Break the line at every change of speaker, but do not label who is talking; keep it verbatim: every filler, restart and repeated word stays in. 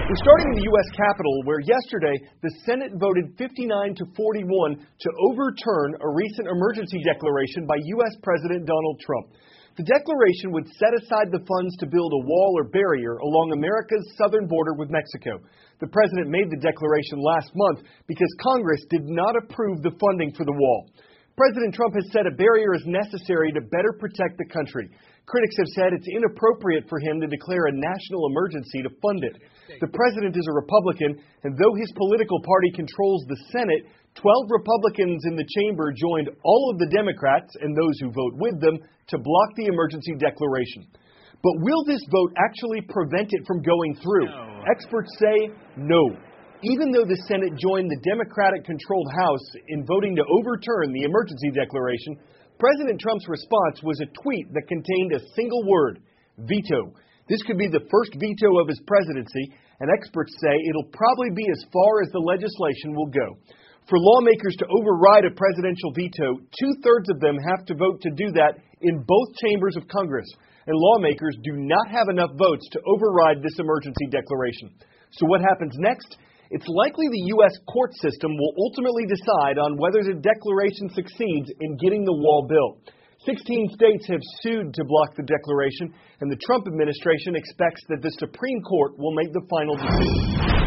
We're starting in the U S Capitol, where yesterday the Senate voted fifty-nine to forty-one to overturn a recent emergency declaration by U S President Donald Trump. The declaration would set aside the funds to build a wall or barrier along America's southern border with Mexico. The president made the declaration last month because Congress did not approve the funding for the wall. President Trump has said a barrier is necessary to better protect the country. Critics have said it's inappropriate for him to declare a national emergency to fund it. The president is a Republican, and though his political party controls the Senate, twelve Republicans in the chamber joined all of the Democrats and those who vote with them to block the emergency declaration. But will this vote actually prevent it from going through? No. Experts say no. Even though the Senate joined the Democratic-controlled House in voting to overturn the emergency declaration, President Trump's response was a tweet that contained a single word: veto. This could be the first veto of his presidency, and experts say it'll probably be as far as the legislation will go. For lawmakers to override a presidential veto, two-thirds of them have to vote to do that in both chambers of Congress, and lawmakers do not have enough votes to override this emergency declaration. So what happens next? It's likely the U S court system will ultimately decide on whether the declaration succeeds in getting the wall built. Sixteen states have sued to block the declaration, and the Trump administration expects that the Supreme Court will make the final decision.